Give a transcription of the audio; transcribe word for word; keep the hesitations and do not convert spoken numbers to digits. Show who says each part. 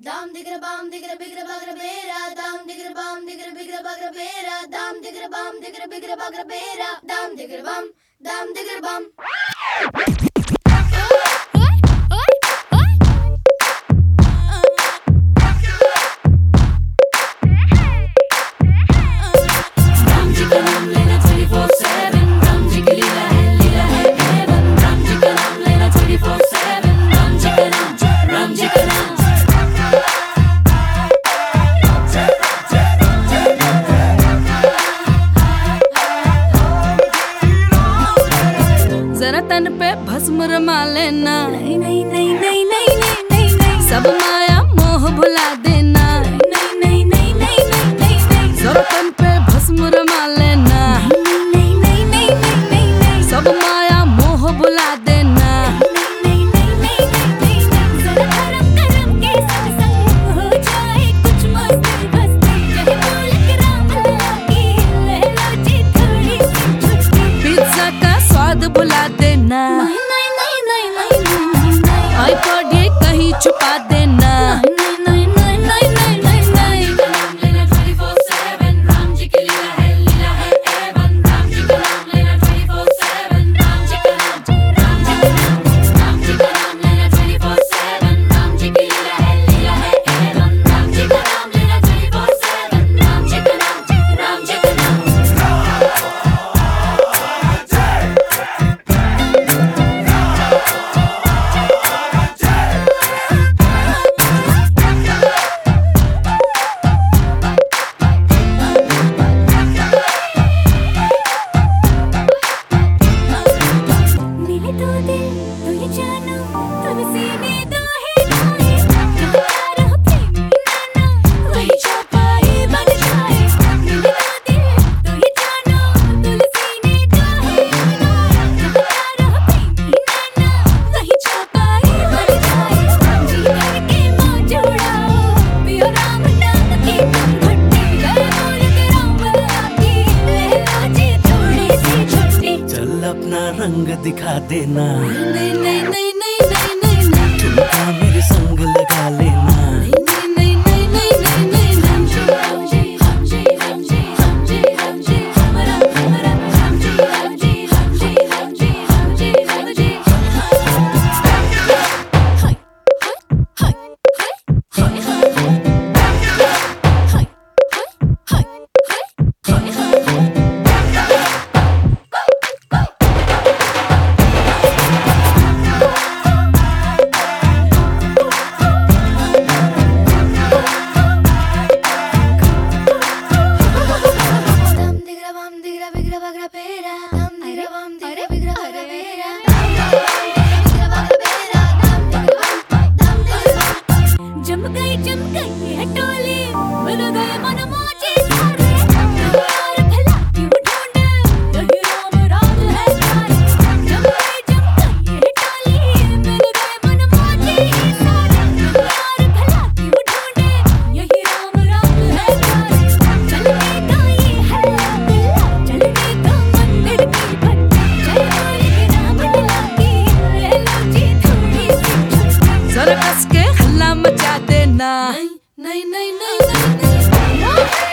Speaker 1: Dam digra bam digra bigra bagra bera. Dam digra bam digra bigra bagra bera. Dam digra bam digra bigra bagra bera. Dam digra bam, dam digra bam.
Speaker 2: जरा तन पे भस्म रमा लेना,
Speaker 3: नहीं नहीं नहीं नहीं नहीं नहीं नहीं नहीं
Speaker 2: सब माया मोह भुला देना,
Speaker 3: नहीं नहीं नहीं नहीं नहीं नहीं नहीं
Speaker 2: जरा तन पे भस्म रमा लेना,
Speaker 3: नहीं नहीं नहीं नहीं नहीं नहीं
Speaker 2: सब माया मोह भुला देना।
Speaker 3: नहीं नहीं नहीं नहीं नहीं जरा करम करम के संग संग हो जाए कुछ मस्ती बस्ती, यही बोल के राम लगी ले लो जी थोड़ी सी छुट्टी।
Speaker 2: पिज्जा का स्वाद भुला देना,
Speaker 3: नहीं नहीं नहीं नहीं नहीं नहीं नहीं
Speaker 2: आईपॉड ये कहीं छुपा देना।
Speaker 3: नहीं नहीं नहीं नहीं नहीं नहीं नहीं
Speaker 4: नाम लेना twenty four seven, Ram ji की लीला है, लीला है एवन। राम जी का नाम लेना twenty four seven, Ram ji का नाम, राम जी का नाम, राम जी का नाम लेना twenty four seven, Ram ji की लीला है, लीला है एवन। राम जी का नाम लेना twenty four seven, Ram ji का नाम, राम जी का नाम।
Speaker 3: मेरे दो दिल तू ये जानो, तुम सीने दो है ढाई, क्या रहा प्रेमी नाना वही चापाई बन जाए। मेरे दो दिल तू ये जानो, तुम सीने दो है ढाई, क्या रहा प्रेमी नाना वही चापाई बन जाए। जी करके मौज उड़ाओ, पियो राम नाम की भट्टी, गए बोल के राम लागी ले लो जी थोड़ी सी छुट्टी।
Speaker 5: चल अपना रंग दिखा देना,
Speaker 2: नहीं नहीं नहीं नहीं नहीं नहीं नहीं
Speaker 5: ठुमका मेरे संग लगा लेना।
Speaker 2: नहीं नहीं नहीं नहीं नहीं नहीं
Speaker 4: राम जी, राम जी, राम जी, राम जी, राम जी, राम जी, राम राम, राम राम। राम जी, राम जी, राम जी, राम जी, राम जी, राम जी।
Speaker 3: हाय हाय हाय हाय हाय हाय हाय हाय हाय
Speaker 1: Dam digra bam digra bigra bagra bera. Dam digra bam digra bigra bagra bera. Dam digra bagra bera. Dam digra bam, dam digra bam.
Speaker 3: जम गई जम गई है टोली, बन गए मन मौजे सारे, यार भला क्यों ढूंढे यही राम राम है सारे। जम गई जम गई है टोली, बन गए मन मौजे सारे, यार भला क्यों ढूंढे यही राम राम है सारे। चलने का ये है दिला, चलने का मंदिर की भट्टी, जय बोल के राम लगी ले लो जी थोड़ी सी छुट्टी।
Speaker 2: जरा कस के हल्ला मचा देना। नहीं नहीं नहीं नहीं नहीं नहीं